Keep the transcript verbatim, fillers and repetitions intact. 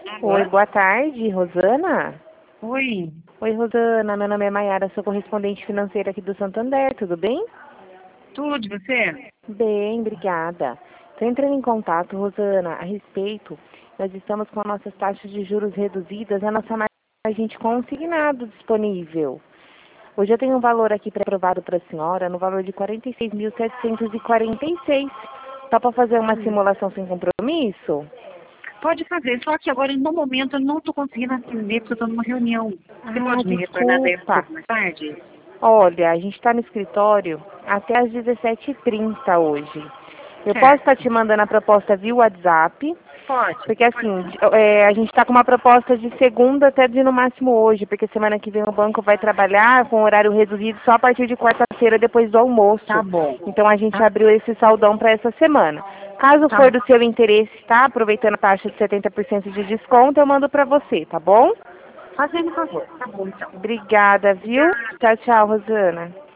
Oi, boa tarde, Rosana. Oi, Oi, Rosana, meu nome é Maiara, sou correspondente financeira aqui do Santander, tudo bem? tudo, você? Bem, obrigada. Estou entrando em contato, Rosana, a respeito, nós estamos com nossas taxas de juros reduzidas, a nossa margem de consignado disponível. Hoje eu tenho um valor aqui pré-aprovado para a senhora, no valor de quarenta e seis mil setecentos e quarenta e seis. Só para fazer uma Hum. simulação sem compromisso? Pode fazer, só que agora, no momento, eu não estou conseguindo atender porque eu estou numa reunião. Você Ah, pode me retornar daí um desculpa. pouco mais tarde? Olha, a gente está no escritório até às dezessete e trinta hoje. Eu posso estar Certo. te mandando a proposta via WhatsApp, Pode. porque assim, é, a gente está com uma proposta de segunda até de no máximo hoje, porque semana que vem o banco vai trabalhar com horário reduzido só a partir de quarta-feira, depois do Tá almoço. bom. Então a gente Tá, abriu esse saldão para essa semana. Caso tá for bom. do seu interesse, tá? Aproveitando a taxa de setenta por cento de desconto, eu mando para você, tá bom? Fazendo favor. Tá bom, então. Obrigada, viu? Obrigada. Tchau, tchau, Rosana.